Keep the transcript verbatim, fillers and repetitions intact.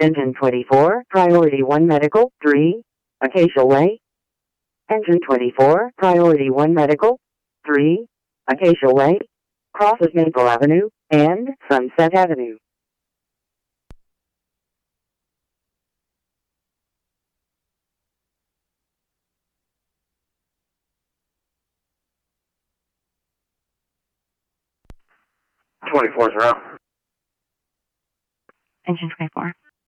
Engine twenty-four, Priority one Medical, three, Acacia Way. Engine twenty-four, Priority one Medical, three, Acacia Way, crosses Maple Avenue and Sunset Avenue. twenty-four's around. Engine twenty-four.